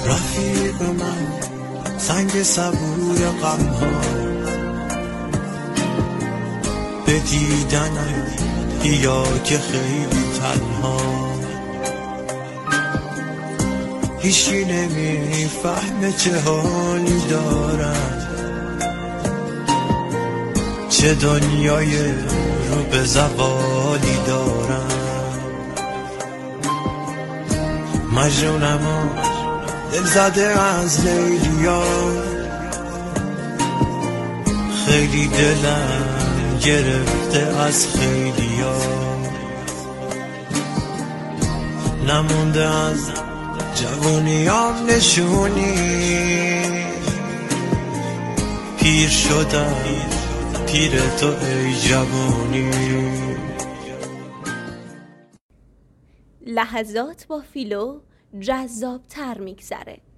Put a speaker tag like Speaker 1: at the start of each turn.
Speaker 1: رفیق من سنگ صبور غم ها، به دیدنم بیا که خیلی تنها. هیچی نمیفهمه چه حالی دارم، چه دنیای رو به زوالی دارم. مجنونم و دل زده از لیلیا، خیلی دلم گرفته از خیلیا. نمونده از جوونیام نشونی، پیر شدم پیر تو ای جوونی.
Speaker 2: لحظات با فیلو جذاب تر میگذره.